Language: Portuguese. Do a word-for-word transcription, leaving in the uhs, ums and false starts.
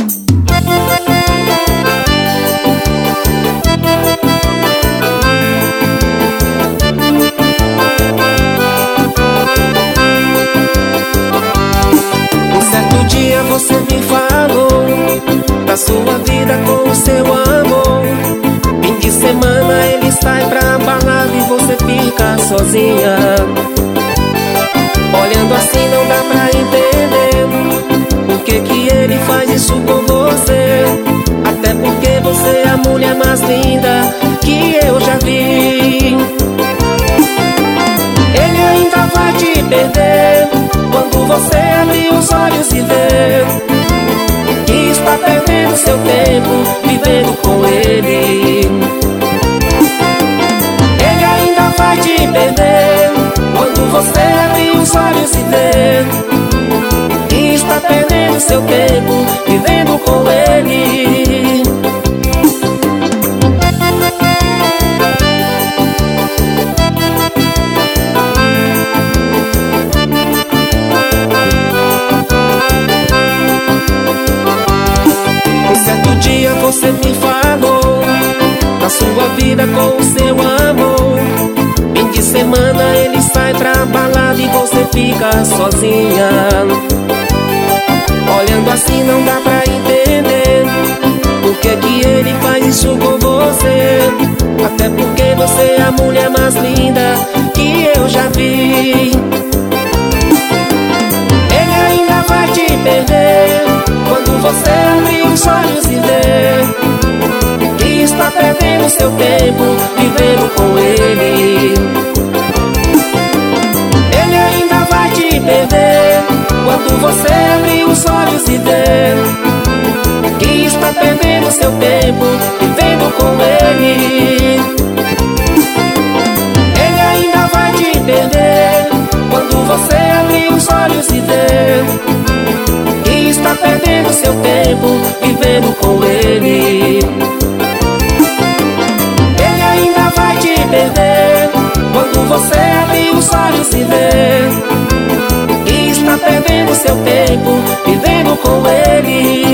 Você me falou da sua vida com o seu amor. Fim de semana ele sai pra balada e você fica sozinha. Olhando assim não dá pra entender por que que ele faz isso com você. Até porque você é a mulher mais linda que eu já vi. Ele ainda vai te perder quando você abrir os olhos e ver que está perdendo seu tempo vivendo com ele. Ele ainda vai te perder quando você abrir os olhos e ver que está perdendo seu tempo vivendo com ele. Você me falou da sua vida com o seu amor. Fim de semana ele sai pra balada e você fica sozinha. Olhando assim não dá pra entender por que que ele faz isso com você. Até porque você é a mulher mais linda que eu já vi. Ele ainda vai te perder quando você abrir os olhos e ver que está perdendo seu tempo vivendo com ele. Ele ainda vai te perder quando você abrir os olhos e ver que está perdendo seu tempo vivendo com ele. Ele ainda vai te perder quando você abrir os olhos e ver que está perdendo seu tempo vivendo com ele. Ele ainda vai te perder quando você abrir os olhos e ver que está perdendo seu tempo vivendo com ele.